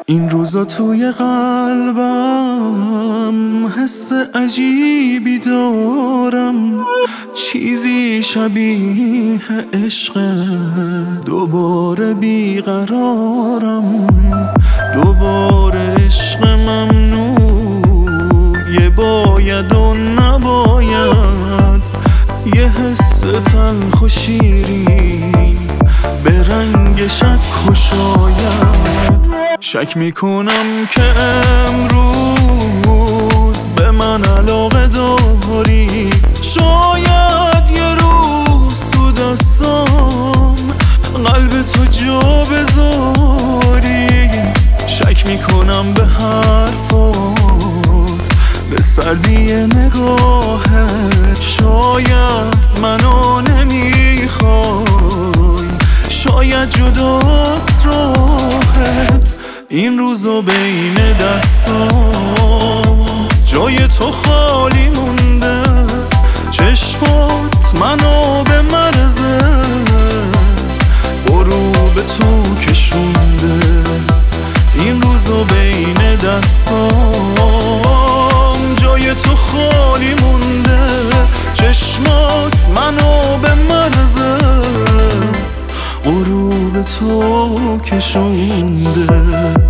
این روزا توی قلبم حس عجیبی دارم، چیزی شبیه عشق، دوباره بیقرارم. دوباره عشق ممنوع، یه باید و نباید، یه حس تلخ و شیرین به رنگ شک و شاید. شک میکنم که امروز به من علاقه داری، شاید یه روز تو دستام قلب تو جا بذاری. شک میکنم به حرفات، به سردی نگاهت، شاید منو نمیخوای، شاید جداست راحت. این روزا بین دستام جای تو خالی مونده، چشمات منو به مرزه غروب تو کشونده. این روزا بین دستام جای تو خالی مونده، چشمات منو به مرزه غروب تو کشونده.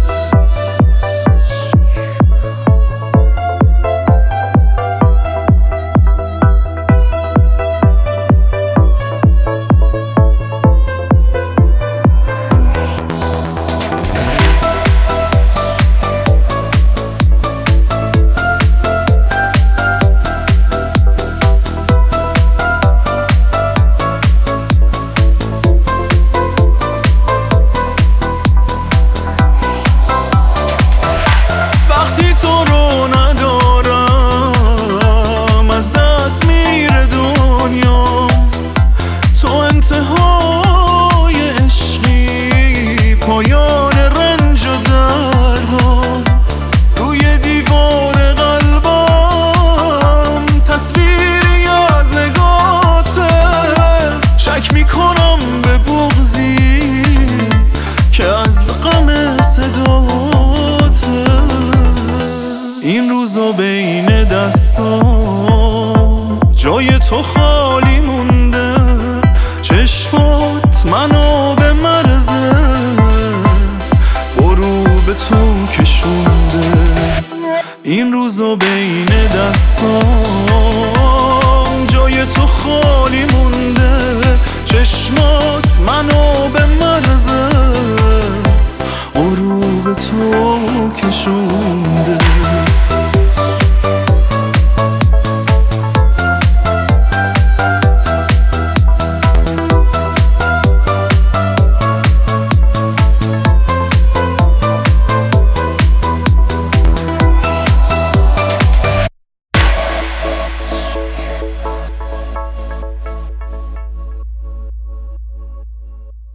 پایان رنج و دردم روی دیوار قلبم، تصویری از نگاته. شک میکنم به بغضی که از غم صداته. این روزا بین دستام جای تو خالی مونده، چشمات منو به مرزه به تو کشونده. این روزا بین دستام جای تو خالی مونده، چشمات منو به